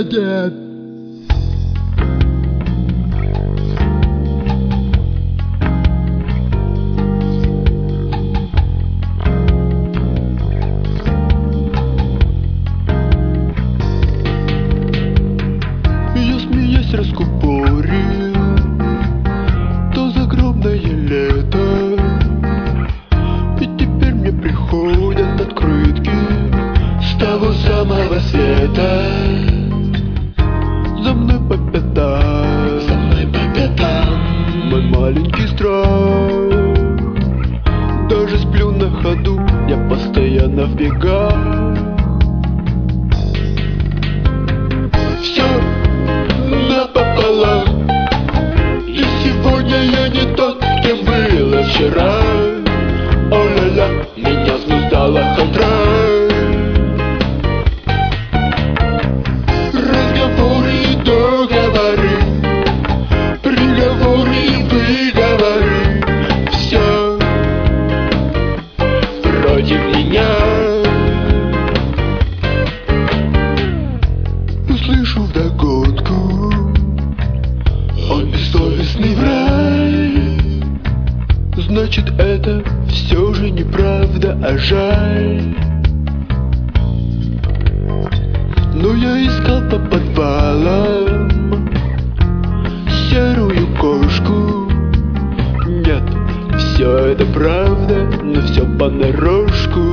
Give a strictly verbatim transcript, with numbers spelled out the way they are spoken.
нет. Я, смеясь, раскупорил то загробное лето, и теперь мне приходят открытки с того самого света. За мной по пятам, за мной по пятам мой маленький страх. Даже сплю на ходу, я постоянно в бегах. Все напополам, и сегодня я не тот, кем было вчера. О-ля-ля, меня знуздала хандра. Разговоры и договоры, приговоры и выговоры, все против меня. Услышу вдогонку: он бессовестный враль. Значит, это все же неправда, а жаль. Но я искал по подвалам серую кошку. Нет, все это правда, но все понарошку.